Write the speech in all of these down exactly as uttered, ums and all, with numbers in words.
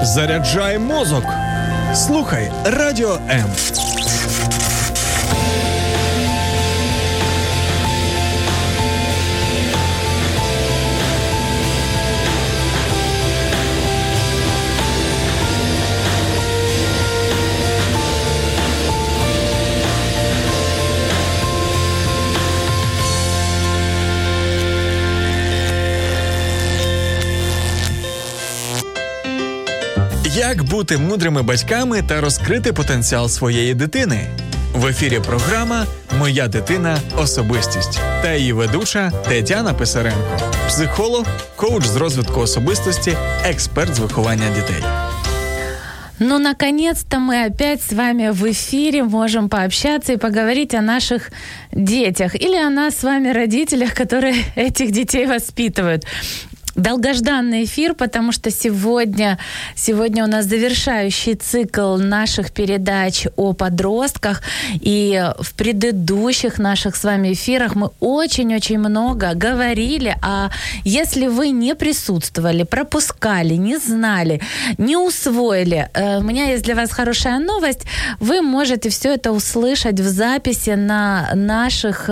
Заряджай мозок. Слухай Радіо М. Як бути мудрими батьками та розкрити потенціал своєї дитини? В ефірі програма «Моя дитина – особистість» та її ведуча Тетяна Писаренко, психолог, коуч з розвитку особистості, експерт з виховання дітей. Ну, наконец-то мы опять с вами в эфире можем пообщаться и поговорить о наших детях или о нас с вами, родителях, которые этих детей воспитывают. Долгожданный эфир, потому что сегодня, сегодня у нас завершающий цикл наших передач о подростках. И в предыдущих наших с вами эфирах мы очень-очень много говорили, а если вы не присутствовали, пропускали, не знали, не усвоили, у меня есть для вас хорошая новость. Вы можете все это услышать в записи на наших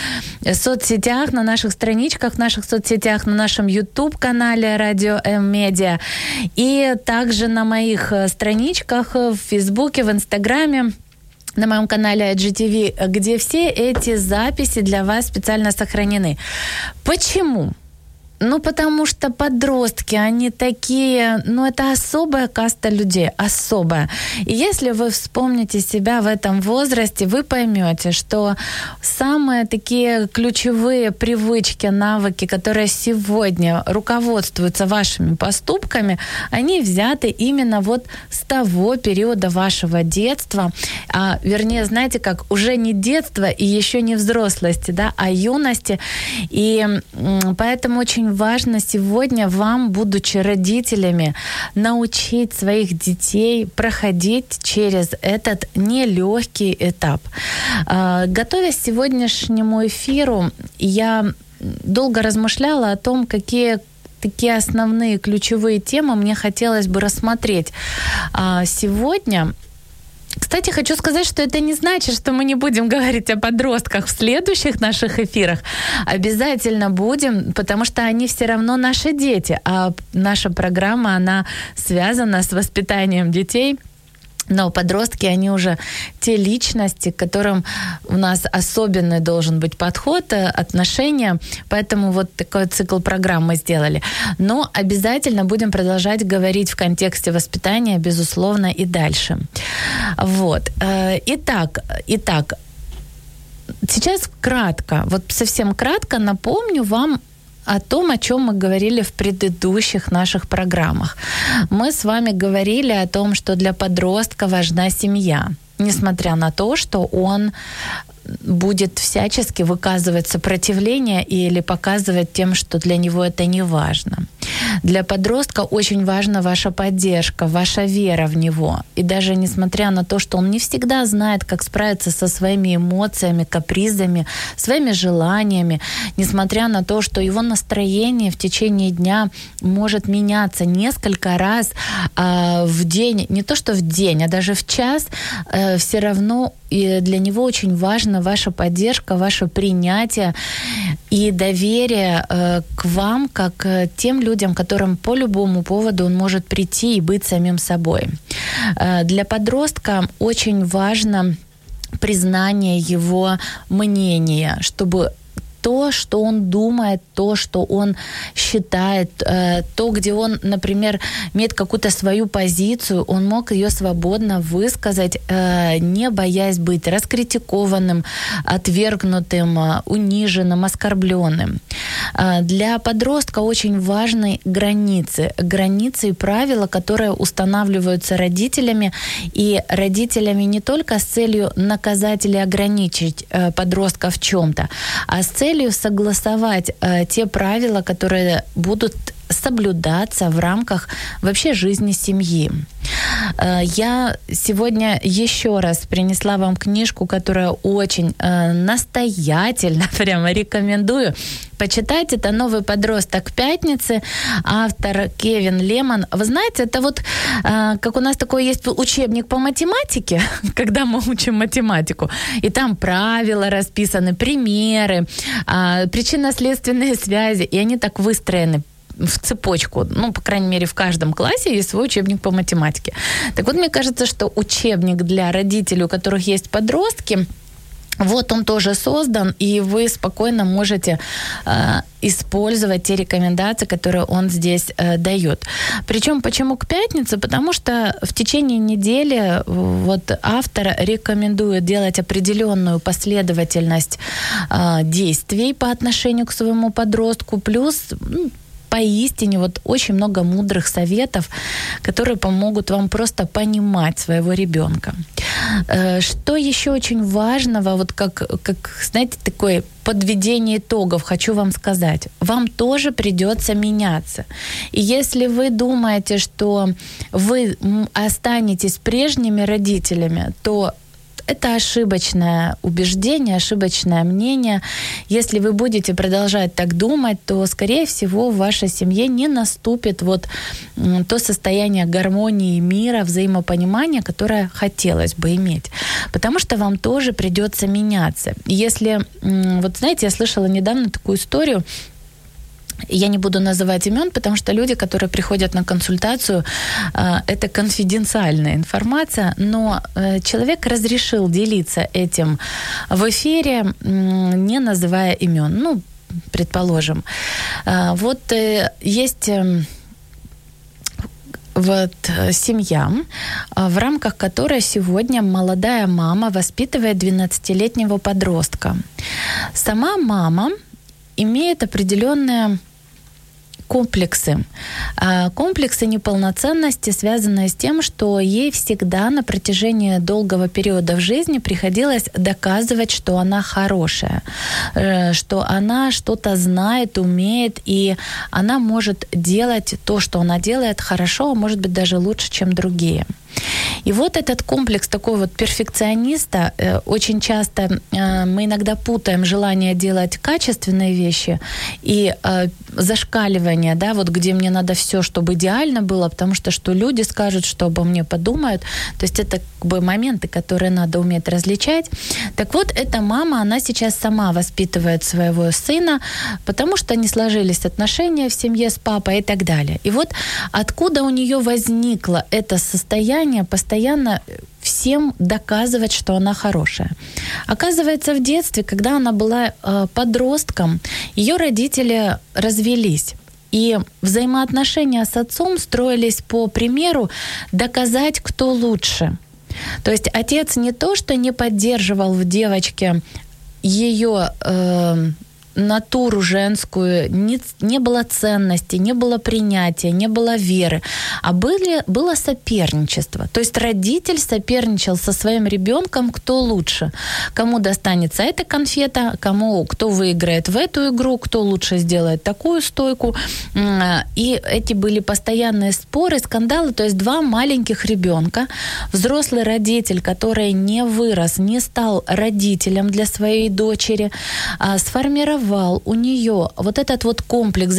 соцсетях, на наших страничках, в наших соцсетях, на нашем YouTube канале Радио М Медиа и также на моих страничках в Фейсбуке, в Инстаграме, на моем канале ай джи ти ви, где все эти записи для вас специально сохранены. Почему? Ну, потому что подростки, они такие, ну, это особая каста людей, особая. И если вы вспомните себя в этом возрасте, вы поймете, что самые такие ключевые привычки, навыки, которые сегодня руководствуются вашими поступками, они взяты именно вот с того периода вашего детства, а, вернее, знаете как, уже не детства и еще не взрослости, да, а юности. И м, поэтому очень важно сегодня вам, будучи родителями, научить своих детей проходить через этот нелегкий этап. Готовясь к сегодняшнему эфиру, я долго размышляла о том, какие такие основные ключевые темы мне хотелось бы рассмотреть сегодня. Кстати, хочу сказать, что это не значит, что мы не будем говорить о подростках в следующих наших эфирах. Обязательно будем, потому что они все равно наши дети, а наша программа, она связана с воспитанием детей. Но подростки, они уже те личности, к которым у нас особенный должен быть подход, отношения. Поэтому вот такой цикл программ мы сделали. Но обязательно будем продолжать говорить в контексте воспитания, безусловно, и дальше. Вот. Итак, итак, сейчас кратко, вот совсем кратко напомню вам о том, о чем мы говорили в предыдущих наших программах. Мы с вами говорили о том, что для подростка важна семья, несмотря на то, что он будет всячески выказывать сопротивление или показывать тем, что для него это не важно. Для подростка очень важна ваша поддержка, ваша вера в него. И даже несмотря на то, что он не всегда знает, как справиться со своими эмоциями, капризами, своими желаниями, несмотря на то, что его настроение в течение дня может меняться несколько раз э, в день, не то что в день, а даже в час, э, все равно и для него очень важна ваша поддержка, ваше принятие и доверие э, к вам, как к тем людям, которым по любому поводу он может прийти и быть самим собой. Э, для подростка очень важно признание его мнения, чтобы то, что он думает, то, что он считает, то, где он, например, имеет какую-то свою позицию, он мог ее свободно высказать, не боясь быть раскритикованным, отвергнутым, униженным, оскорбленным. Для подростка очень важны границы. Границы и правила, которые устанавливаются родителями, и родителями не только с целью наказать или ограничить подростка в чем-то, а с целью согласовать э, те правила, которые будут соблюдаться в рамках вообще жизни семьи. Я сегодня еще раз принесла вам книжку, которую очень настоятельно прямо рекомендую почитать. Это «Новый подросток пятницы», автор Кевин Лемон. Вы знаете, это вот как у нас такой есть учебник по математике, когда мы учим математику, и там правила расписаны, примеры, причинно-следственные связи, и они так выстроены в цепочку. Ну, по крайней мере, в каждом классе есть свой учебник по математике. Так вот, мне кажется, что учебник для родителей, у которых есть подростки, вот он тоже создан, и вы спокойно можете э, использовать те рекомендации, которые он здесь э, дает. Причем почему к пятнице? Потому что в течение недели вот автор рекомендует делать определенную последовательность э, действий по отношению к своему подростку, плюс ну, поистине вот очень много мудрых советов, которые помогут вам просто понимать своего ребенка. Что еще очень важного, вот как, как, знаете, такое подведение итогов, хочу вам сказать. Вам тоже придется меняться. И если вы думаете, что вы останетесь прежними родителями, то это ошибочное убеждение, ошибочное мнение. Если вы будете продолжать так думать, то, скорее всего, в вашей семье не наступит вот то состояние гармонии, мира, взаимопонимания, которое хотелось бы иметь. Потому что вам тоже придется меняться. Если, вот знаете, я слышала недавно такую историю, я не буду называть имен, потому что люди, которые приходят на консультацию, это конфиденциальная информация, но человек разрешил делиться этим в эфире, не называя имен. Ну, предположим. Вот есть вот семья, в рамках которой сегодня молодая мама воспитывает двенадцатилетнего подростка. Сама мама имеет определенные комплексы. Комплексы неполноценности, связанные с тем, что ей всегда на протяжении долгого периода в жизни приходилось доказывать, что она хорошая, что она что-то знает, умеет, и она может делать то, что она делает, хорошо, а может быть даже лучше, чем другие. И вот этот комплекс такой вот перфекциониста, э, очень часто э, мы иногда путаем желание делать качественные вещи и э, зашкаливание, да, вот где мне надо все, чтобы идеально было, потому что что люди скажут, что обо мне подумают. То есть это как бы моменты, которые надо уметь различать. Так вот, эта мама, она сейчас сама воспитывает своего сына, потому что не сложились отношения в семье с папой и так далее. И вот откуда у нее возникло это состояние постоянно всем доказывать, что она хорошая. Оказывается, в детстве, когда она была э, подростком, ее родители развелись. И взаимоотношения с отцом строились по примеру доказать, кто лучше. То есть отец не то, что не поддерживал в девочке ее э, натуру женскую, не, не было ценности, не было принятия, не было веры, а были, было соперничество. То есть родитель соперничал со своим ребенком, кто лучше, кому достанется эта конфета, кому, кто выиграет в эту игру, кто лучше сделает такую стойку. И эти были постоянные споры, скандалы, то есть два маленьких ребенка, взрослый родитель, который не вырос, не стал родителем для своей дочери, сформировал у нее вот этот вот комплекс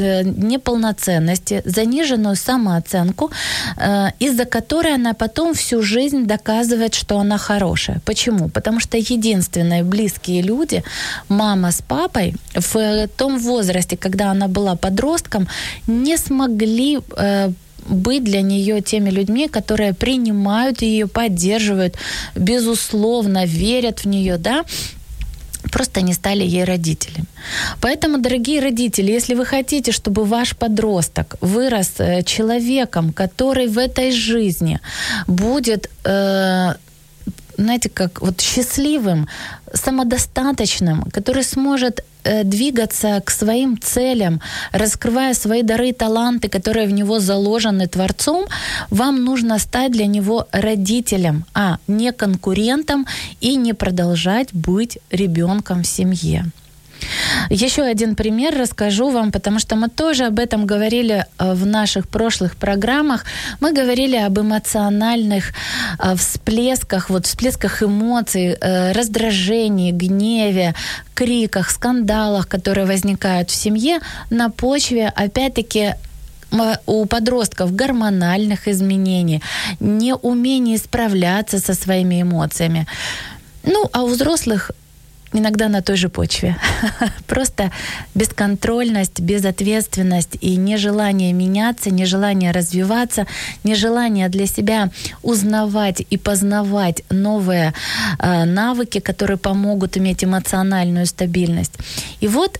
неполноценности, заниженную самооценку, из-за которой она потом всю жизнь доказывает, что она хорошая. Почему? Потому что единственные близкие люди, мама с папой, в том возрасте, когда она была подростком, не смогли быть для нее теми людьми, которые принимают ее, поддерживают, безусловно, верят в нее, да, просто не стали ей родителями. Поэтому, дорогие родители, если вы хотите, чтобы ваш подросток вырос человеком, который в этой жизни будет, э, знаете, как вот счастливым, самодостаточным, который сможет э, двигаться к своим целям, раскрывая свои дары и таланты, которые в него заложены Творцом, вам нужно стать для него родителем, а не конкурентом и не продолжать быть ребенком в семье. Еще один пример расскажу вам, потому что мы тоже об этом говорили в наших прошлых программах. Мы говорили об эмоциональных всплесках, вот всплесках эмоций, раздражении, гневе, криках, скандалах, которые возникают в семье на почве, опять-таки, у подростков гормональных изменений, неумение справляться со своими эмоциями. Ну, а у взрослых иногда на той же почве. Просто бесконтрольность, безответственность и нежелание меняться, нежелание развиваться, нежелание для себя узнавать и познавать новые э, навыки, которые помогут иметь эмоциональную стабильность. И вот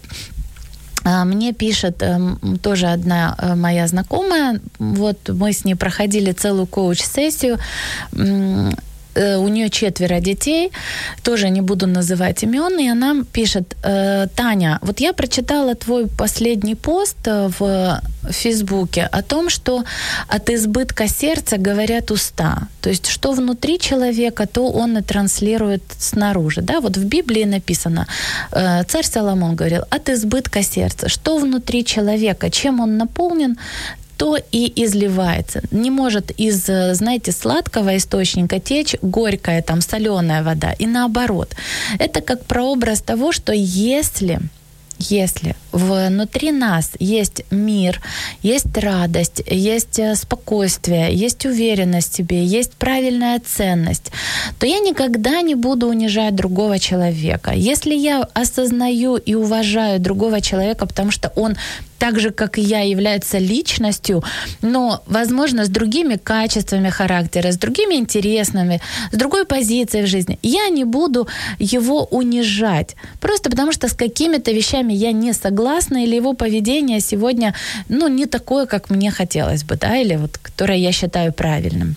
э, мне пишет э, тоже одна э, моя знакомая, вот мы с ней проходили целую коуч-сессию, э, у нее четверо детей, тоже не буду называть имен, и она пишет: Таня, вот я прочитала твой последний пост в Фейсбуке о том, что от избытка сердца говорят уста. То есть, что внутри человека, то он и транслирует снаружи. Да? Вот в Библии написано, царь Соломон говорил, от избытка сердца. Что внутри человека, чем он наполнен, то и изливается. Не может из, знаете, сладкого источника течь горькая, там, соленая вода. И наоборот. Это как прообраз того, что если... Если внутри нас есть мир, есть радость, есть спокойствие, есть уверенность в себе, есть правильная ценность, то я никогда не буду унижать другого человека. Если я осознаю и уважаю другого человека, потому что он так же, как и я, является личностью, но, возможно, с другими качествами характера, с другими интересными, с другой позицией в жизни, я не буду его унижать. Просто потому что с какими-то вещами я не согласна, или его поведение сегодня, ну, не такое, как мне хотелось бы, да, или вот, которое я считаю правильным.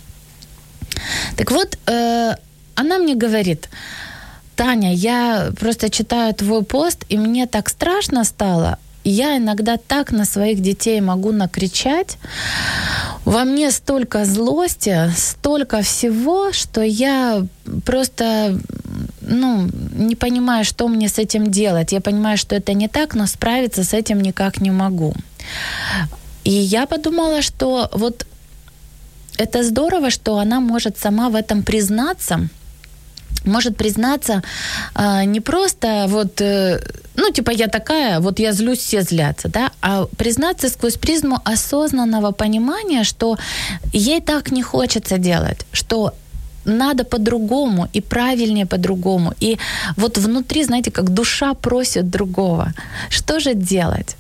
Так вот, э, она мне говорит: Таня, я просто читаю твой пост, и мне так страшно стало. Я иногда так на своих детей могу накричать. Во мне столько злости, столько всего, что я просто, ну, не понимаю, что мне с этим делать. Я понимаю, что это не так, но справиться с этим никак не могу. И я подумала, что вот это здорово, что она может сама в этом признаться. Может признаться э, не просто вот, э, ну, типа, я такая, вот я злюсь, все злятся, да, а признаться сквозь призму осознанного понимания, что ей так не хочется делать, что надо по-другому и правильнее по-другому. И вот внутри, знаете, как душа просит другого. Что же делать?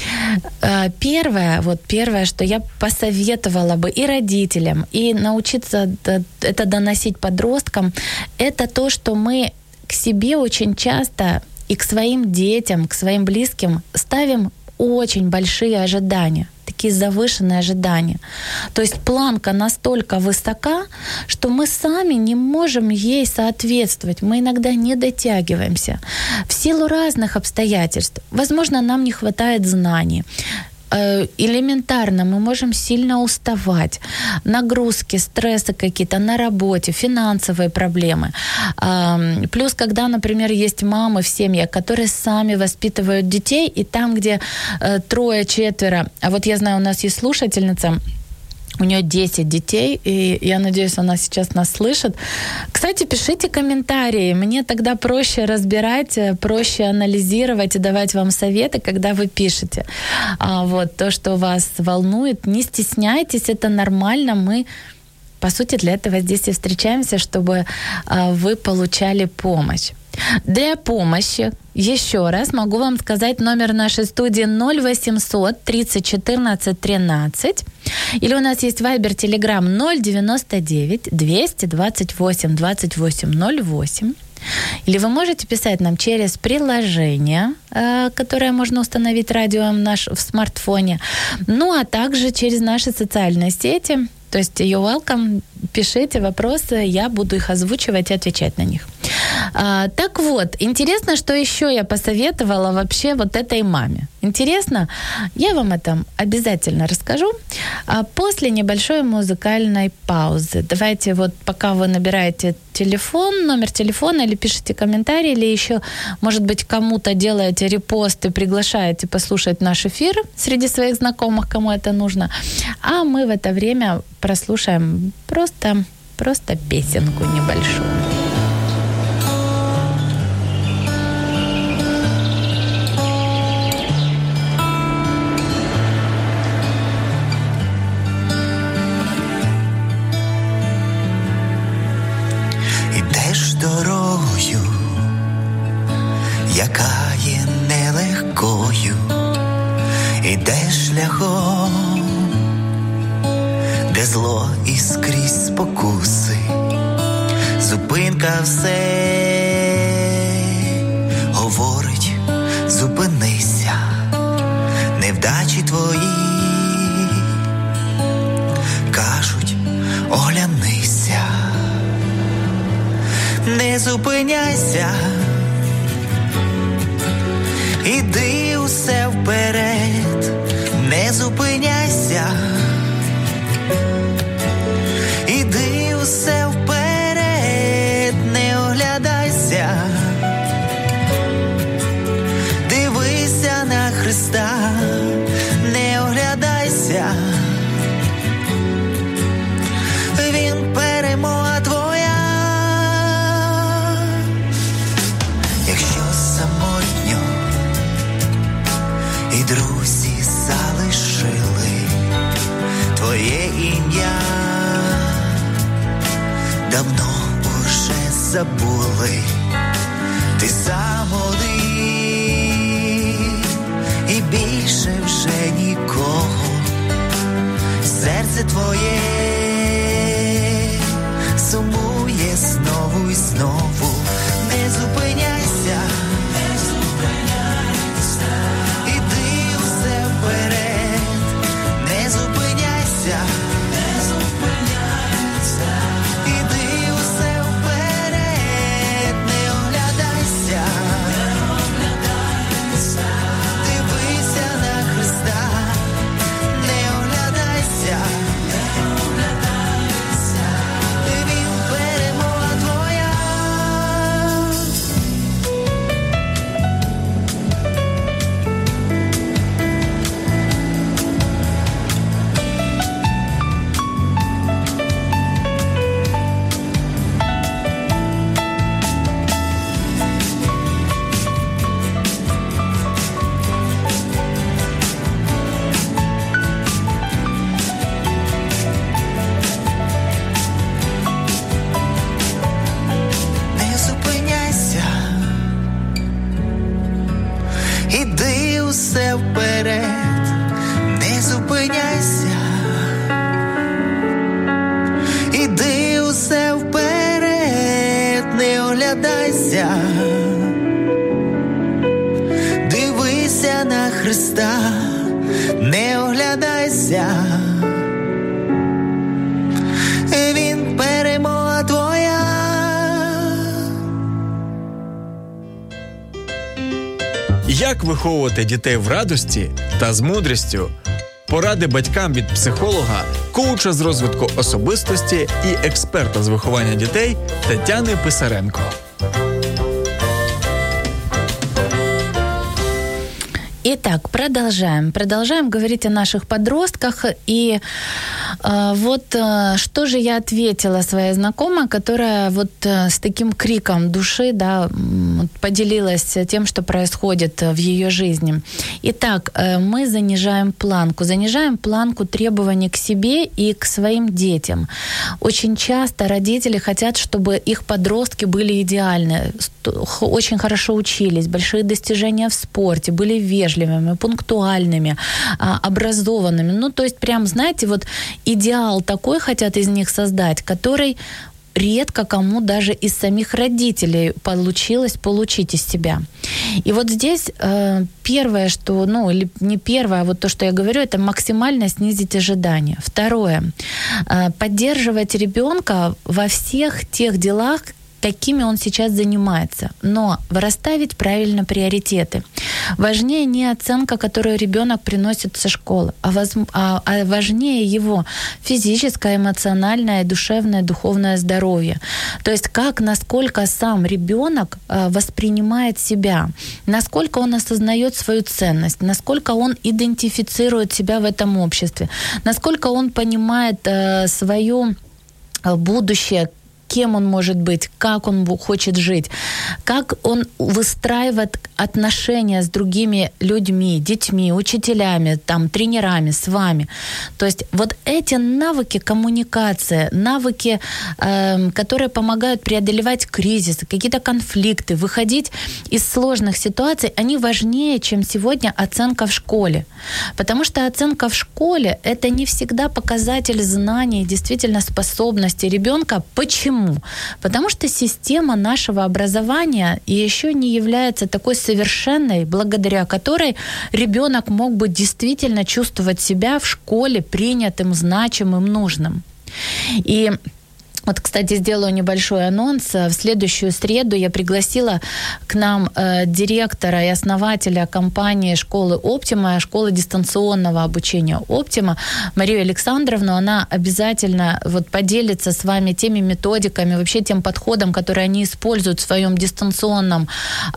Первое, вот первое, что я посоветовала бы и родителям, и научиться это доносить подросткам, это то, что мы к себе очень часто и к своим детям, к своим близким ставим очень большие ожидания, такие завышенные ожидания. То есть планка настолько высока, что мы сами не можем ей соответствовать. Мы иногда не дотягиваемся. В силу разных обстоятельств. Возможно, нам не хватает знаний. Элементарно мы можем сильно уставать, нагрузки, стрессы какие-то на работе, финансовые проблемы. Плюс, когда, например, есть мамы в семьях, которые сами воспитывают детей, и там, где трое-четверо, а вот я знаю, у нас есть слушательница, у нее десять детей, и я надеюсь, она сейчас нас слышит. Кстати, пишите комментарии. Мне тогда проще разбирать, проще анализировать и давать вам советы, когда вы пишете. А вот то, что вас волнует, не стесняйтесь, это нормально. Мы, по сути, для этого здесь и встречаемся, чтобы вы получали помощь. Для помощи, еще раз могу вам сказать номер нашей студии ноль восемьсот тридцать четырнадцать тринадцать. Или у нас есть Viber, Telegram ноль девяносто девять двести двадцать восемь двадцать восемь ноль восемь. Или вы можете писать нам через приложение, которое можно установить радио наш в смартфоне. Ну, а также через наши социальные сети. То есть you're welcome, пишите вопросы, я буду их озвучивать и отвечать на них. А, так вот, интересно, что еще я посоветовала вообще вот этой маме. Интересно? Я вам о этом обязательно расскажу а после небольшой музыкальной паузы. Давайте вот пока вы набираете телефон, номер телефона или пишите комментарий, или еще, может быть, кому-то делаете репост и приглашаете послушать наш эфир среди своих знакомых, кому это нужно. А мы в это время прослушаем просто, просто песенку небольшую. Дорогою, яка є нелегкою, ідеш шляхом, де зло і скрізь спокуси, зупинка все говорить, зупинися, невдачі твої кажуть, оглянися. Не зупиняйся, іди усе вперед, не зупиняйся, іди усе вперед, не оглядайся, дивися на Христа, не оглядайся, Він перемога твоя. Самотньо і друзі залишили твоє ім'я, давно уже забули, ти сам один і більше вже нікого, серце твоє сумує знову і знову, не зупиняйся. Дивися на Христа, не оглядайся, Він перемога твоя. Як виховувати дітей в радості та з мудрістю? Поради батькам від психолога, коуча з розвитку особистості і експерта з виховання дітей Тетяни Писаренко. Итак, продолжаем. Продолжаем говорить о наших подростках. И э, вот э, что же я ответила своей знакомой, которая вот э, с таким криком души, да, поделилась тем, что происходит в ее жизни. Итак, э, мы занижаем планку. Занижаем планку требований к себе и к своим детям. Очень часто родители хотят, чтобы их подростки были идеальны, очень хорошо учились, большие достижения в спорте, были вежливыми, пунктуальными, образованными. Ну, то есть прям, знаете, вот идеал такой хотят из них создать, который редко кому даже из самих родителей получилось получить из себя. И вот здесь э, первое, что, ну, или не первое, а вот то, что я говорю, это максимально снизить ожидания. Второе, э, поддерживать ребенка во всех тех делах, какими он сейчас занимается. Но расставить правильно приоритеты. Важнее не оценка, которую ребенок приносит со школы, а, воз... а, а важнее его физическое, эмоциональное, душевное, духовное здоровье. То есть как, насколько сам ребенок воспринимает себя, насколько он осознает свою ценность, насколько он идентифицирует себя в этом обществе, насколько он понимает свое будущее, кем он может быть, как он хочет жить, как он выстраивает отношения с другими людьми, детьми, учителями, там, тренерами, с вами. То есть вот эти навыки коммуникации, навыки, э, которые помогают преодолевать кризисы, какие-то конфликты, выходить из сложных ситуаций, они важнее, чем сегодня оценка в школе. Потому что оценка в школе – это не всегда показатель знаний, действительно способностей ребенка. Почему? Потому что система нашего образования еще не является такой совершенной, благодаря которой ребенок мог бы действительно чувствовать себя в школе принятым, значимым, нужным. И вот, кстати, сделаю небольшой анонс. В следующую среду я пригласила к нам э, директора и основателя компании школы «Оптима», школы дистанционного обучения «Оптима», Марию Александровну. Она обязательно вот поделится с вами теми методиками, вообще тем подходом, который они используют в своем дистанционном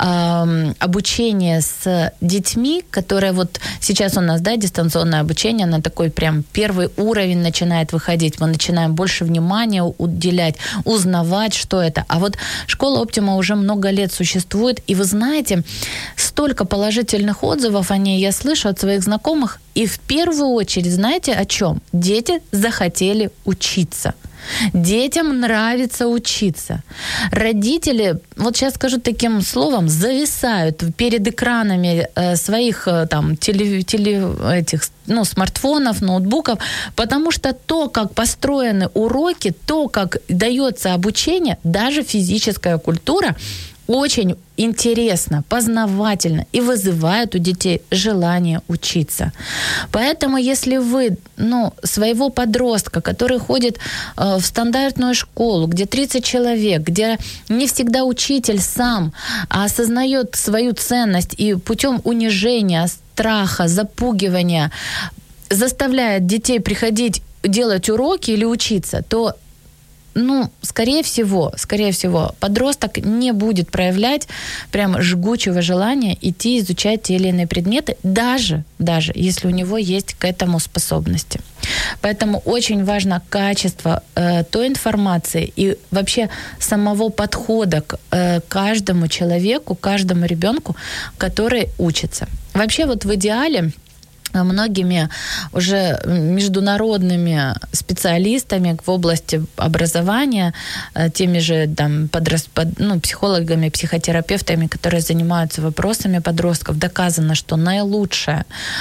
э, обучении с детьми, которые вот сейчас у нас, да, дистанционное обучение на такой прям первый уровень начинает выходить. Мы начинаем больше внимания уделять, узнавать, что это. А вот школа «Оптима» уже много лет существует, и вы знаете, столько положительных отзывов о ней я слышу от своих знакомых, и в первую очередь, знаете о чем? Дети захотели учиться. Детям нравится учиться. Родители, вот сейчас скажу таким словом, зависают перед экранами э, своих э, там теле, теле, этих, ну, смартфонов, ноутбуков, потому что то, как построены уроки, то, как дается обучение, даже физическая культура, очень интересно, познавательно и вызывает у детей желание учиться. Поэтому если вы, ну, своего подростка, который ходит э, в стандартную школу, где тридцать человек, где не всегда учитель сам осознает свою ценность и путем унижения, страха, запугивания заставляет детей приходить делать уроки или учиться, то ну, скорее всего, скорее всего, подросток не будет проявлять прям жгучего желания идти изучать те или иные предметы, даже, даже если у него есть к этому способности. Поэтому очень важно качество э, той информации и вообще самого подхода к э, каждому человеку, каждому ребенку, который учится. Вообще вот в идеале многими уже международными специалистами в области образования, теми же там, подрос, под, ну, психологами, психотерапевтами, которые занимаются вопросами подростков, доказано, что наилучшая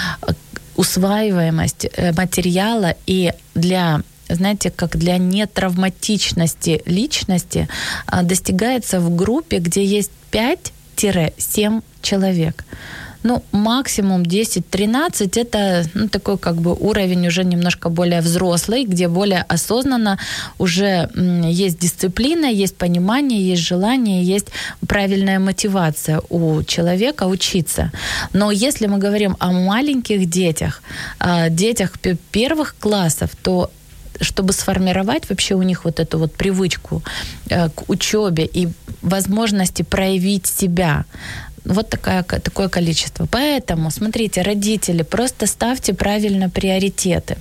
усваиваемость материала и для, знаете, как для нетравматичности личности достигается в группе, где есть пять-семь человек. Ну, максимум десять-тринадцать – это ну, такой как бы уровень уже немножко более взрослый, где более осознанно уже есть дисциплина, есть понимание, есть желание, есть правильная мотивация у человека учиться. Но если мы говорим о маленьких детях, о детях первых классов, то чтобы сформировать вообще у них вот эту вот привычку к учебе и возможности проявить себя, вот такая, такое количество. Поэтому, смотрите, родители, просто ставьте правильно приоритеты.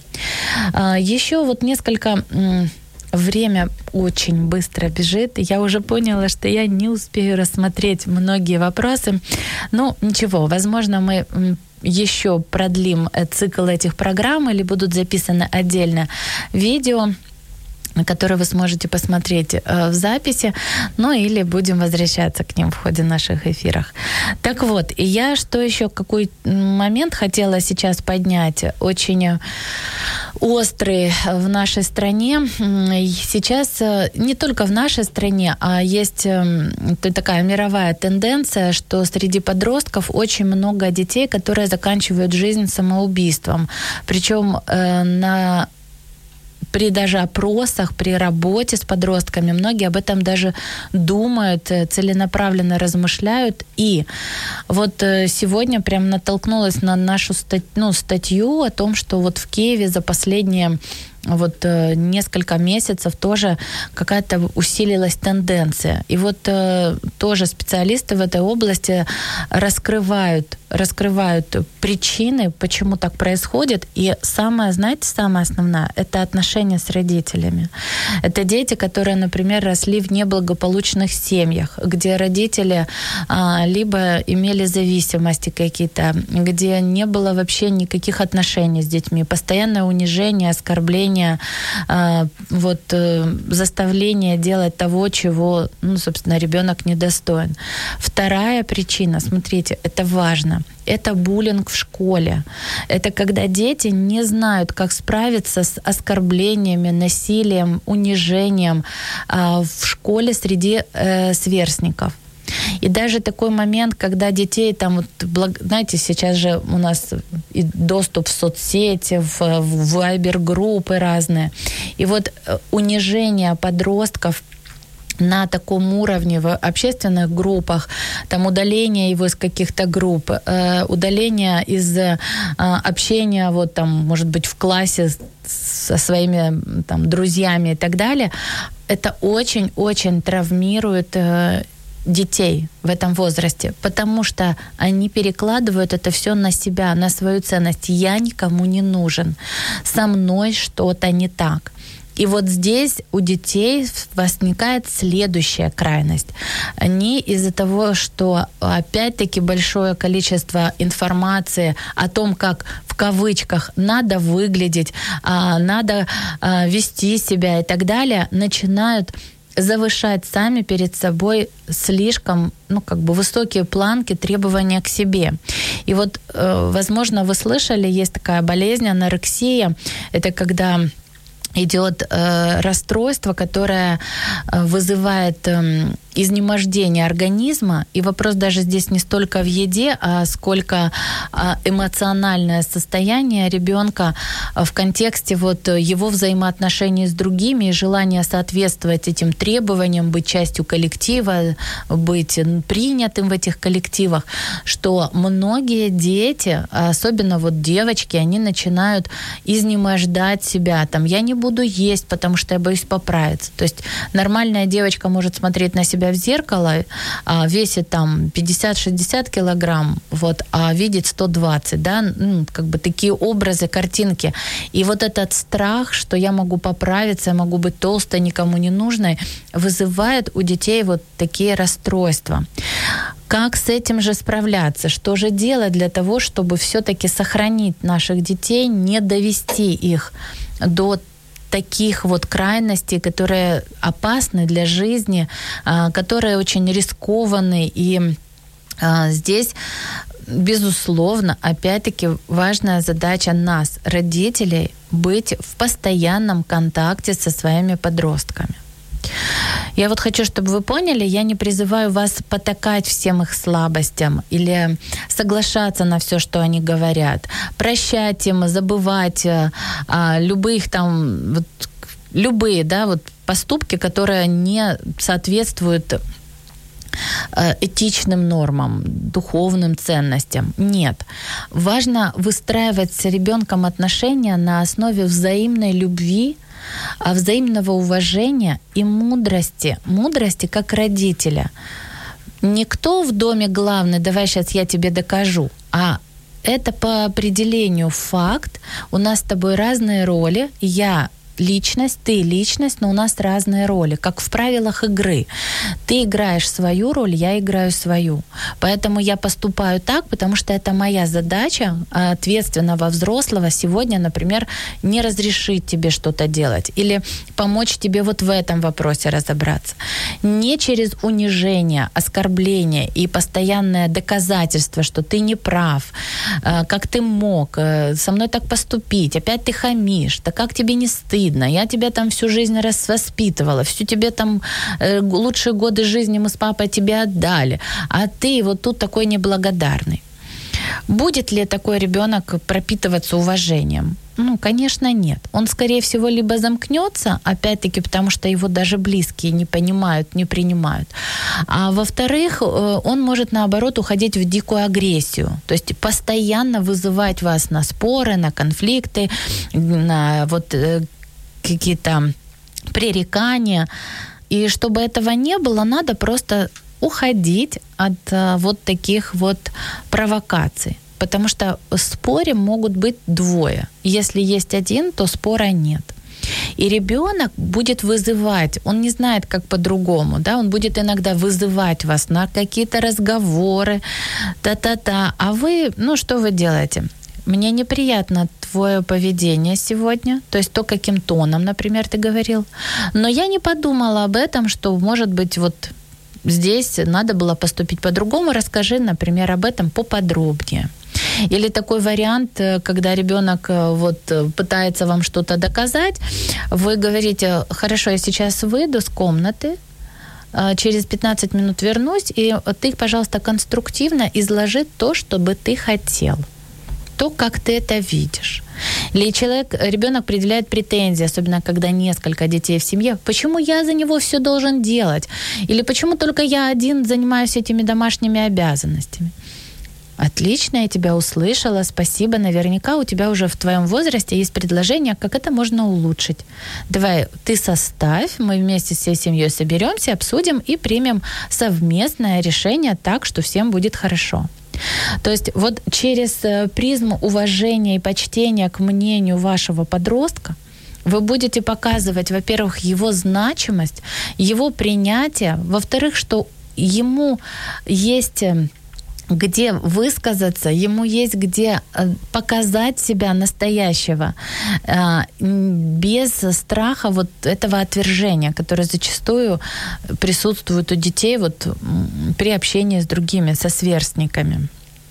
Еще вот несколько... Время очень быстро бежит. Я уже поняла, что я не успею рассмотреть многие вопросы. Но ничего, возможно, мы еще продлим цикл этих программ или будут записаны отдельно видео, которые вы сможете посмотреть э, в записи, ну или будем возвращаться к ним в ходе наших эфиров. Так вот, и я что еще, какой момент хотела сейчас поднять, очень острый в нашей стране. Сейчас не только в нашей стране, а есть такая мировая тенденция, что среди подростков очень много детей, которые заканчивают жизнь самоубийством. Причем э, на при даже опросах, при работе с подростками многие об этом даже думают, целенаправленно размышляют. И вот сегодня прям натолкнулась на нашу стать, ну, статью о том, что вот в Киеве за последние вот э, несколько месяцев тоже какая-то усилилась тенденция. И вот э, тоже специалисты в этой области раскрывают, раскрывают причины, почему так происходит. И самое, знаете, самое основное, это отношения с родителями. Это дети, которые, например, росли в неблагополучных семьях, где родители э, либо имели зависимости какие-то, где не было вообще никаких отношений с детьми, постоянное унижение, оскорбление, вот заставление делать того, чего, ну, собственно, ребенок недостоин. Вторая причина, смотрите, это важно. Это буллинг в школе. Это когда дети не знают, как справиться с оскорблениями, насилием, унижением в школе среди сверстников. И даже такой момент, когда детей там, вот, знаете, сейчас же у нас и доступ в соцсети, в, в вайбер-группы разные. И вот унижение подростков на таком уровне в общественных группах, там удаление его из каких-то групп, э, удаление из э, общения, вот там, может быть, в классе со своими там друзьями и так далее, это очень-очень травмирует э, детей в этом возрасте, потому что они перекладывают это все на себя, на свою ценность. Я никому не нужен. Со мной что-то не так. И вот здесь у детей возникает следующая крайность. Они из-за того, что опять-таки большое количество информации о том, как в кавычках надо выглядеть, надо вести себя и так далее, начинают завышать сами перед собой слишком, ну, как бы высокие планки, требования к себе. И вот, возможно, вы слышали, есть такая болезнь, анорексия. Это когда идет э, расстройство, которое вызывает э, изнемождение организма. И вопрос даже здесь не столько в еде, а сколько э, эмоциональное состояние ребенка в контексте вот его взаимоотношений с другими и желание соответствовать этим требованиям, быть частью коллектива, быть принятым в этих коллективах, что многие дети, особенно вот девочки, они начинают изнемождать себя. Там, я не буду буду есть, потому что я боюсь поправиться. То есть нормальная девочка может смотреть на себя в зеркало, а весит там пятьдесят-шестьдесят килограмм, вот, а видит сто двадцать, да, ну, как бы такие образы, картинки. И вот этот страх, что я могу поправиться, я могу быть толстой, никому не нужной, вызывает у детей вот такие расстройства. Как с этим же справляться? Что же делать для того, чтобы все-таки сохранить наших детей, не довести их до таких вот крайностей, которые опасны для жизни, которые очень рискованны. И здесь, безусловно, опять-таки важная задача нас, родителей, быть в постоянном контакте со своими подростками. Я вот хочу, чтобы вы поняли, я не призываю вас потакать всем их слабостям или соглашаться на все, что они говорят, прощать им, забывать а, любых там, вот, любые, да, вот поступки, которые не соответствуют этичным нормам, духовным ценностям. Нет. Важно выстраивать с ребенком отношения на основе взаимной любви, взаимного уважения и мудрости. Мудрости как родителя. Никто в доме главный, давай сейчас я тебе докажу, а это по определению факт. У нас с тобой разные роли. Я личность, ты личность, но у нас разные роли, как в правилах игры. Ты играешь свою роль, я играю свою. Поэтому я поступаю так, потому что это моя задача ответственного взрослого сегодня, например, не разрешить тебе что-то делать или помочь тебе вот в этом вопросе разобраться. Не через унижение, оскорбление и постоянное доказательство, что ты не прав, как ты мог со мной так поступить, опять ты хамишь, да как тебе не стыдно, я тебя там всю жизнь раз воспитывала, всю тебе там э, лучшие годы жизни мы с папой тебе отдали, а ты вот тут такой неблагодарный. Будет ли такой ребенок пропитываться уважением? Ну, конечно, нет. Он, скорее всего, либо замкнется, опять-таки, потому что его даже близкие не понимают, не принимают. А во-вторых, он может, наоборот, уходить в дикую агрессию. То есть постоянно вызывать вас на споры, на конфликты, на вот какие-то пререкания. И чтобы этого не было, надо просто уходить от вот таких вот провокаций. Потому что в споре могут быть двое. Если есть один, то спора нет. И ребенок будет вызывать, он не знает, как по-другому, да, он будет иногда вызывать вас на какие-то разговоры, та-та-та. А вы, ну, что вы делаете? Мне неприятно твое поведение сегодня, то есть то, каким тоном, например, ты говорил. Но я не подумала об этом, что, может быть, вот здесь надо было поступить по-другому. Расскажи, например, об этом поподробнее. Или такой вариант, когда ребенок вот пытается вам что-то доказать, вы говорите: хорошо, я сейчас выйду с комнаты, через пятнадцать минут вернусь, и ты, пожалуйста, конструктивно изложи то, что бы ты хотел, то, как ты это видишь. Или человек, ребенок предъявляет претензии, особенно когда несколько детей в семье. Почему я за него все должен делать? Или почему только я один занимаюсь этими домашними обязанностями? Отлично, я тебя услышала, спасибо. Наверняка у тебя уже в твоем возрасте есть предложение, как это можно улучшить. Давай, ты составь, мы вместе с всей семьей соберемся, обсудим и примем совместное решение так, что всем будет хорошо. То есть вот через призму уважения и почтения к мнению вашего подростка вы будете показывать, во-первых, его значимость, его принятие, во-вторых, что ему есть где высказаться, ему есть где показать себя настоящего, без страха вот этого отвержения, которое зачастую присутствует у детей вот при общении с другими, со сверстниками.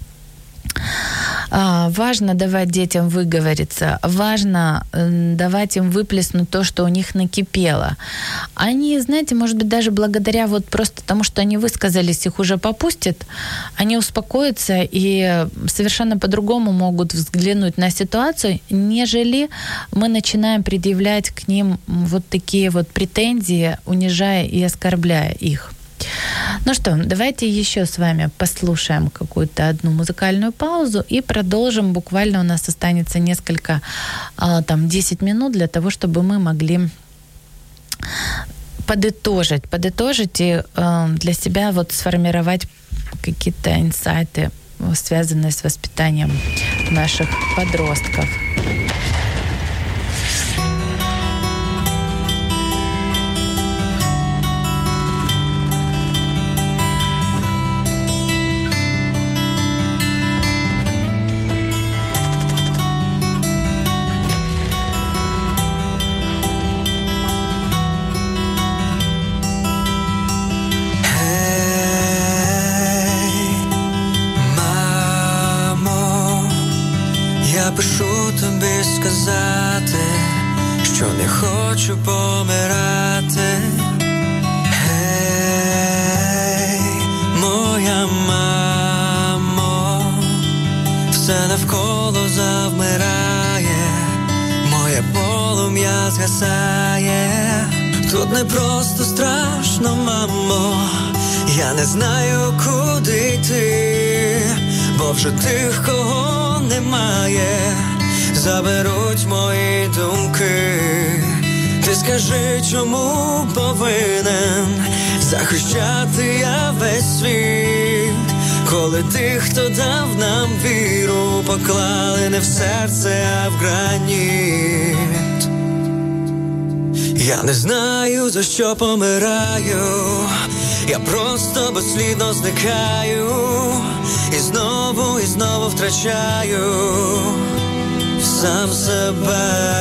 Важно давать детям выговориться, важно давать им выплеснуть то, что у них накипело. Они, знаете, может быть, даже благодаря вот просто тому, что они высказались, их уже попустит, они успокоятся и совершенно по-другому могут взглянуть на ситуацию, нежели мы начинаем предъявлять к ним вот такие вот претензии, унижая и оскорбляя их. Ну что, давайте еще с вами послушаем какую-то одну музыкальную паузу и продолжим. Буквально у нас останется несколько, там, десять минут для того, чтобы мы могли подытожить, подытожить и для себя вот сформировать какие-то инсайты, связанные с воспитанием наших подростков. Пишу тобі сказати, що не хочу помирати. Гей, моя мамо, все навколо завмирає, моє полум'я згасає. Тут не просто страшно, мамо, я не знаю, куди йти, бо вже тих, кого немає, заберуть мої думки. Ти скажи, чому повинен захищати я весь світ, коли тих, хто дав нам віру, поклали не в серце, а в граніт. Я не знаю, за що помираю, я просто безслідно зникаю, і знову, і знову втрачаю сам себе.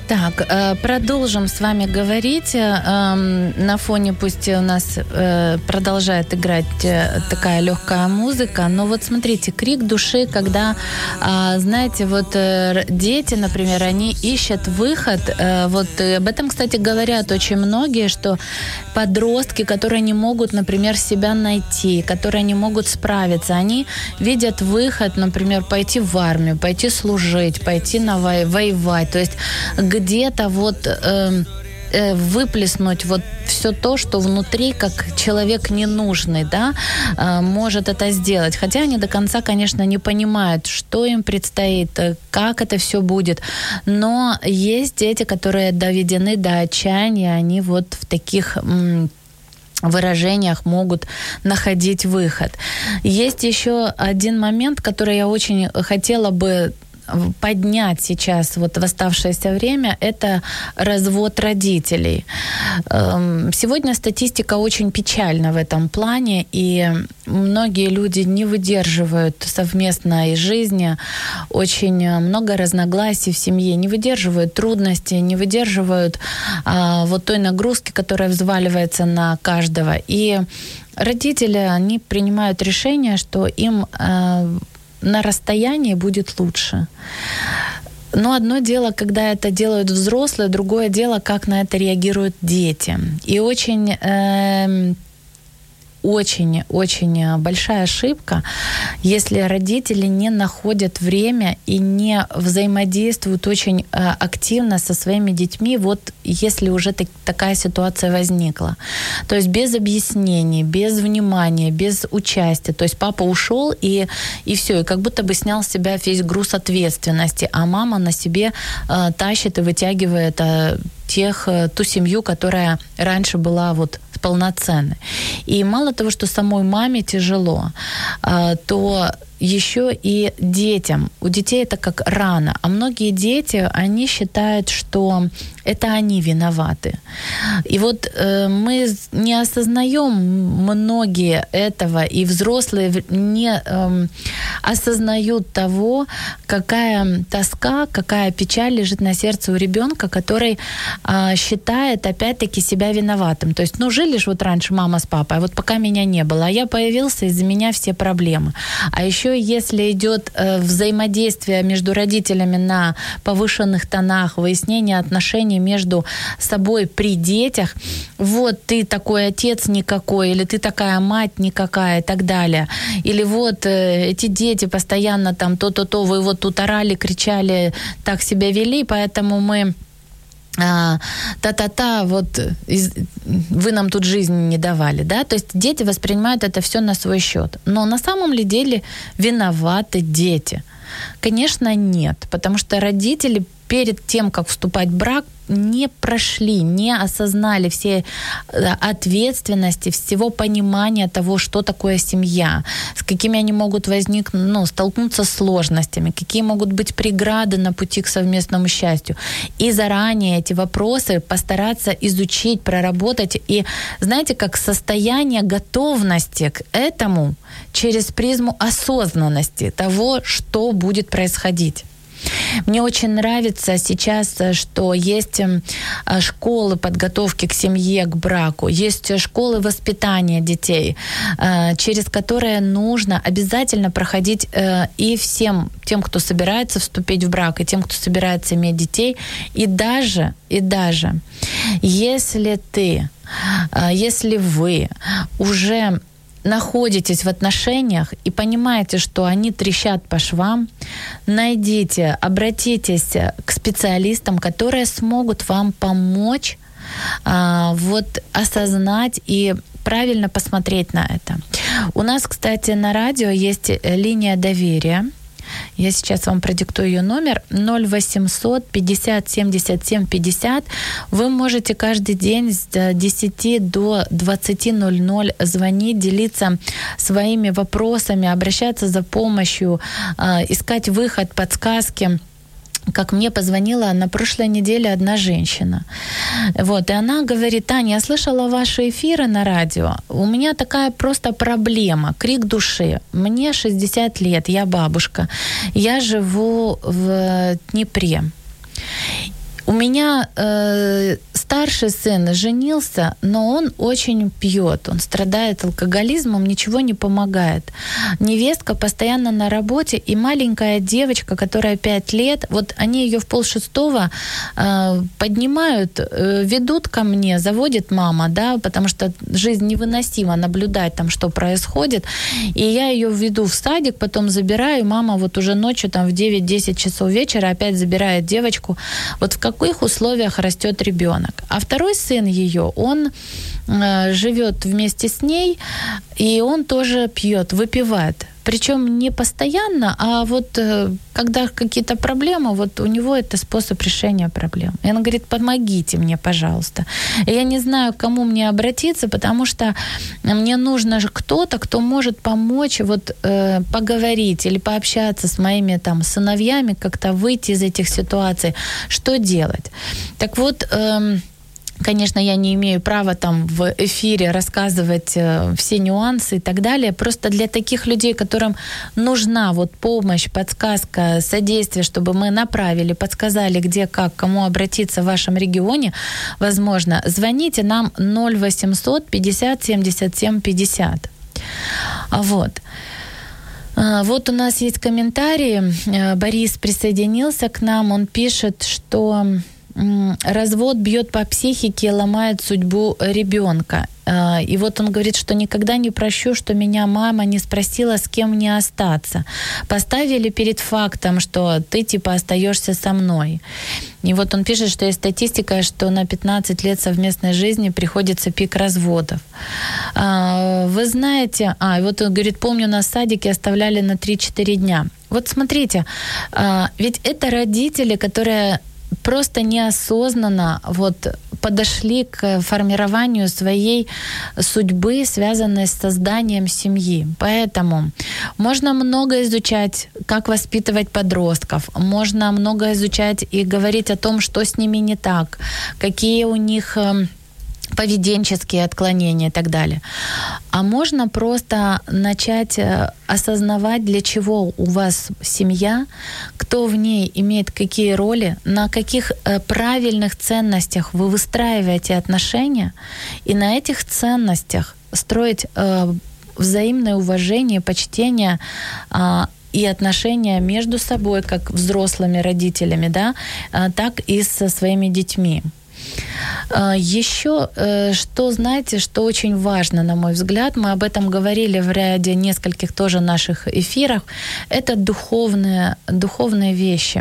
Так, продолжим с вами говорить. На фоне пусть у нас продолжает играть такая легкая музыка, но вот смотрите, крик души, когда, знаете, вот дети, например, они ищут выход. Вот об этом, кстати, говорят очень многие, что подростки, которые не могут, например, себя найти, которые не могут справиться, они видят выход, например, пойти в армию, пойти служить, пойти на во- воевать. То есть где-то вот э, э, выплеснуть вот все то, что внутри, как человек ненужный, да, э, может это сделать. Хотя они до конца, конечно, не понимают, что им предстоит, как это все будет. Но есть дети, которые доведены до отчаяния, они вот в таких... М- выражениях могут находить выход. Есть еще один момент, который я очень хотела бы поднять сейчас вот в оставшееся время, это развод родителей. Сегодня статистика очень печальна в этом плане, и многие люди не выдерживают совместной жизни, очень много разногласий в семье, не выдерживают трудностей, не выдерживают а, вот той нагрузки, которая взваливается на каждого. И родители, они принимают решение, что им а, на расстоянии будет лучше. Но одно дело, когда это делают взрослые, другое дело, как на это реагируют дети. И очень... Э, очень-очень большая ошибка, если родители не находят время и не взаимодействуют очень э, активно со своими детьми, вот если уже так, такая ситуация возникла. То есть без объяснений, без внимания, без участия. То есть папа ушел и, и все, и как будто бы снял с себя весь груз ответственности, а мама на себе э, тащит и вытягивает э, тех, э, ту семью, которая раньше была вот полноценной. И мало того, что самой маме тяжело, то еще и детям. У детей это как рана. А многие дети, они считают, что это они виноваты. И вот э, мы не осознаем многие этого, и взрослые не э, осознают того, какая тоска, какая печаль лежит на сердце у ребенка, который э, считает, опять-таки, себя виноватым. То есть, ну, жили ж вот раньше мама с папой, а вот пока меня не было, а я появился, из-за меня все проблемы. А еще если идет э, взаимодействие между родителями на повышенных тонах, выяснение отношений между собой при детях, вот ты такой отец никакой, или ты такая мать никакая и так далее. Или вот э, эти дети постоянно там то-то-то, вы вот тут орали, кричали, так себя вели, поэтому мы А, та-та-та, вот из, вы нам тут жизнь не давали, да, то есть дети воспринимают это все на свой счет. Но на самом ли деле виноваты дети? Конечно, нет, потому что родители перед тем, как вступать в брак, не прошли, не осознали всей ответственности, всего понимания того, что такое семья, с какими они могут возникнуть, ну, столкнуться с сложностями, какие могут быть преграды на пути к совместному счастью. И заранее эти вопросы постараться изучить, проработать. И знаете, как состояние готовности к этому через призму осознанности того, что будет происходить. Мне очень нравится сейчас, что есть школы подготовки к семье, к браку, есть школы воспитания детей, через которые нужно обязательно проходить и всем тем, кто собирается вступить в брак, и тем, кто собирается иметь детей. И даже, и даже если ты, если вы уже находитесь в отношениях и понимаете, что они трещат по швам, найдите, обратитесь к специалистам, которые смогут вам помочь а, вот осознать и правильно посмотреть на это. У нас, кстати, на радио есть линия доверия. Я сейчас вам продиктую ее номер ноль восемьсот пятьдесят семьдесят семь пятьдесят. Вы можете каждый день с десяти до двадцати ноль ноль звонить, делиться своими вопросами, обращаться за помощью, искать выход, подсказки. Как мне позвонила на прошлой неделе одна женщина. Вот, и она говорит: Таня, я слышала ваши эфиры на радио. У меня такая просто проблема, крик души. Мне шестьдесят лет, я бабушка. Я живу в Днепре. У меня э, старший сын женился, но он очень пьет, он страдает алкоголизмом, ничего не помогает. Невестка постоянно на работе, и маленькая девочка, которая пять лет, вот они ее в полшестого э, поднимают, э, ведут ко мне, заводит мама, да, потому что жизнь невыносима, наблюдать там, что происходит, и я ее веду в садик, потом забираю, мама вот уже ночью там в девять-десять часов вечера опять забирает девочку. Вот в каких условиях растет ребенок. А второй сын ее, он э, живет вместе с ней, и он тоже пьет, выпивает. Причем не постоянно, а вот э, когда какие-то проблемы, вот у него это способ решения проблем. И он говорит: помогите мне, пожалуйста. И я не знаю, к кому мне обратиться, потому что мне нужно же кто-то, кто может помочь вот э, поговорить или пообщаться с моими там сыновьями, как-то выйти из этих ситуаций. Что делать? Так вот... Э, Конечно, я не имею права там в эфире рассказывать э, все нюансы и так далее. Просто для таких людей, которым нужна вот помощь, подсказка, содействие, чтобы мы направили, подсказали, где, как, кому обратиться в вашем регионе, возможно, звоните нам ноль восемьсот пятьдесят семьдесят семь пятьдесят. Вот. Вот у нас есть комментарии. Борис присоединился к нам. Он пишет, что... развод бьет по психике и ломает судьбу ребенка. И вот он говорит, что никогда не прощу, что меня мама не спросила, с кем мне остаться. Поставили перед фактом, что ты типа остаешься со мной. И вот он пишет, что есть статистика, что на пятнадцать лет совместной жизни приходится пик разводов. Вы знаете, а, вот он говорит, помню, нас в садике оставляли на три-четыре дня. Вот смотрите, ведь это родители, которые просто неосознанно вот подошли к формированию своей судьбы, связанной с созданием семьи. Поэтому можно много изучать, как воспитывать подростков, можно много изучать и говорить о том, что с ними не так, какие у них поведенческие отклонения и так далее. А можно просто начать осознавать, для чего у вас семья, кто в ней имеет какие роли, на каких правильных ценностях вы выстраиваете отношения, и на этих ценностях строить взаимное уважение, почтение и отношения между собой, как взрослыми родителями, да, так и со своими детьми. Еще, что, знаете, что очень важно, на мой взгляд, мы об этом говорили в ряде нескольких тоже наших эфирах, это духовные, духовные вещи.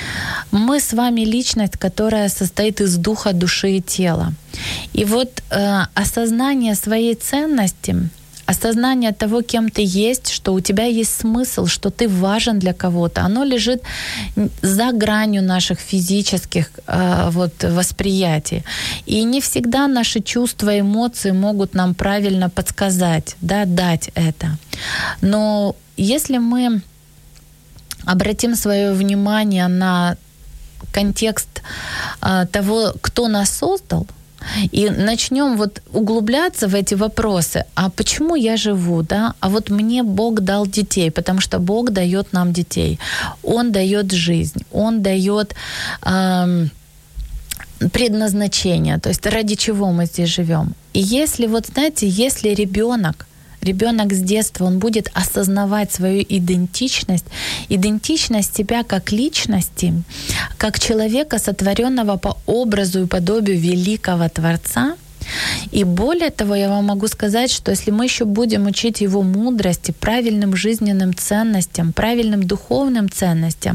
Мы с вами личность, которая состоит из духа, души и тела. И вот э, осознание своей ценности, осознание того, кем ты есть, что у тебя есть смысл, что ты важен для кого-то, оно лежит за гранью наших физических э, вот, восприятий. И не всегда наши чувства, эмоции могут нам правильно подсказать, да, дать это. Но если мы обратим свое внимание на контекст э, того, кто нас создал, и начнем вот углубляться в эти вопросы. А почему я живу, да? А вот мне Бог дал детей, потому что Бог дает нам детей. Он дает жизнь, Он дает эм, предназначение. То есть ради чего мы здесь живем. И если вот, знаете, если ребенок Ребенок с детства, он будет осознавать свою идентичность, идентичность себя как личности, как человека, сотворенного по образу и подобию великого Творца. И более того, я вам могу сказать, что если мы еще будем учить его мудрости, правильным жизненным ценностям, правильным духовным ценностям,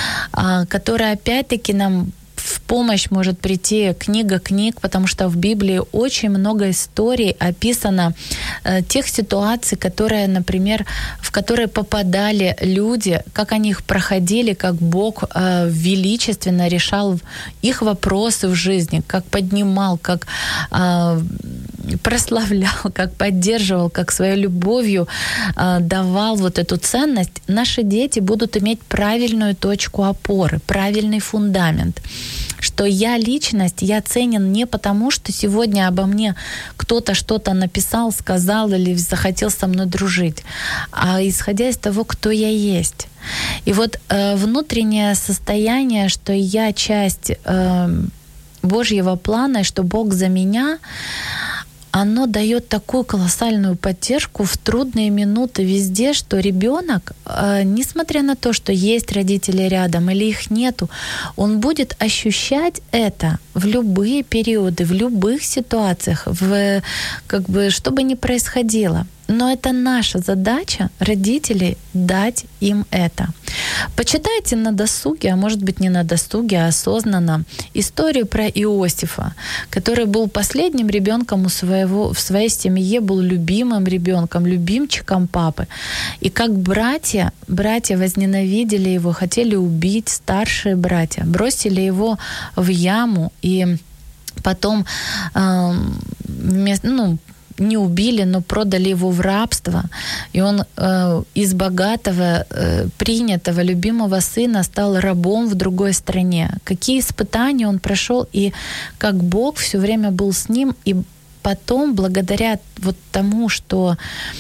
которые опять-таки нам в помощь может прийти книга книг, потому что в Библии очень много историй описано э, тех ситуаций, которые, например, в которые попадали люди, как они их проходили, как Бог э, величественно решал их вопросы в жизни, как поднимал, как э, прославлял, как поддерживал, как своей любовью э, давал вот эту ценность. Наши дети будут иметь правильную точку опоры, правильный фундамент. Что я личность, я ценен не потому, что сегодня обо мне кто-то что-то написал, сказал или захотел со мной дружить, а исходя из того, кто я есть. И вот э, внутреннее состояние, что я часть э, Божьего плана, и что Бог за меня, оно дает такую колоссальную поддержку в трудные минуты везде, что ребенок, э, несмотря на то, что есть родители рядом или их нету, он будет ощущать это в любые периоды, в любых ситуациях, в, как бы, что бы ни происходило. Но это наша задача, родителей, дать им это. Почитайте на досуге, а может быть не на досуге, а осознанно, историю про Иосифа, который был последним ребенком у своего, в своей семье, был любимым ребенком, любимчиком папы. И как братья, братья возненавидели его, хотели убить, старшие братья, бросили его в яму, и потом э, вместо, ну, не убили, но продали его в рабство. И он э, из богатого, э, принятого, любимого сына стал рабом в другой стране. Какие испытания он прошел, и как Бог все время был с ним. И потом, благодаря вот тому, что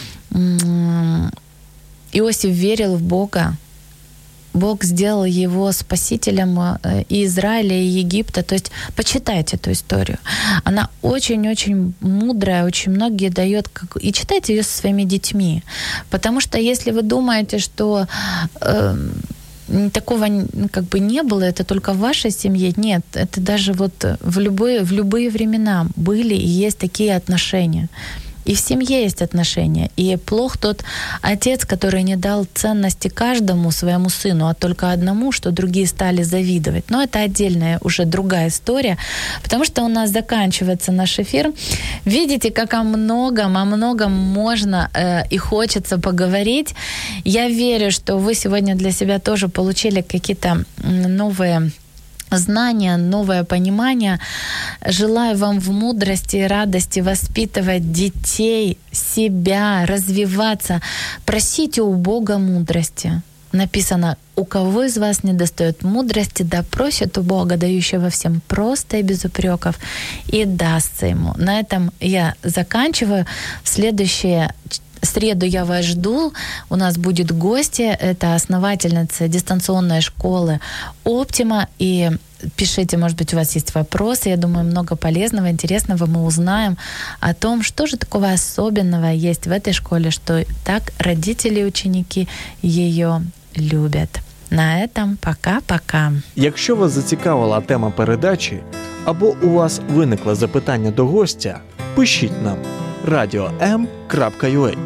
э, Иосиф верил в Бога, Бог сделал его спасителем и Израиля, и Египта. То есть почитайте эту историю. Она очень-очень мудрая, очень многие дает. Как... И читайте ее со своими детьми. Потому что если вы думаете, что э, такого как бы не было, это только в вашей семье, нет, это даже вот в любые, в любые времена были и есть такие отношения. И в семье есть отношения. И плох тот отец, который не дал ценности каждому своему сыну, а только одному, что другие стали завидовать. Но это отдельная, уже другая история, потому что у нас заканчивается наш эфир. Видите, как о многом, о многом можно э, и хочется поговорить. Я верю, что вы сегодня для себя тоже получили какие-то новые знания, новое понимание. Желаю вам в мудрости и радости воспитывать детей, себя, развиваться. Просите у Бога мудрости. Написано, у кого из вас недостает мудрости, да просит у Бога, дающего всем просто и без упреков, и дастся ему. На этом я заканчиваю. В следующее среду я вас жду. У нас будет гостья. Это основательница дистанционной школы «Оптима». И пишите, может быть, у вас есть вопросы. Я думаю, много полезного, интересного мы узнаем о том, что же такого особенного есть в этой школе, что так родители и ученики ее любят. На этом пока-пока. Якщо вас зацікавила тема передачі або у вас виникло запитання до гостя, пишіть нам радіо ем крапка ю а.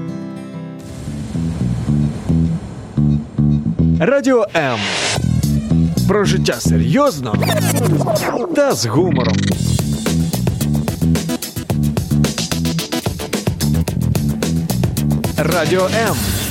Радіо М. Про життя серйозно та з гумором. Радіо М.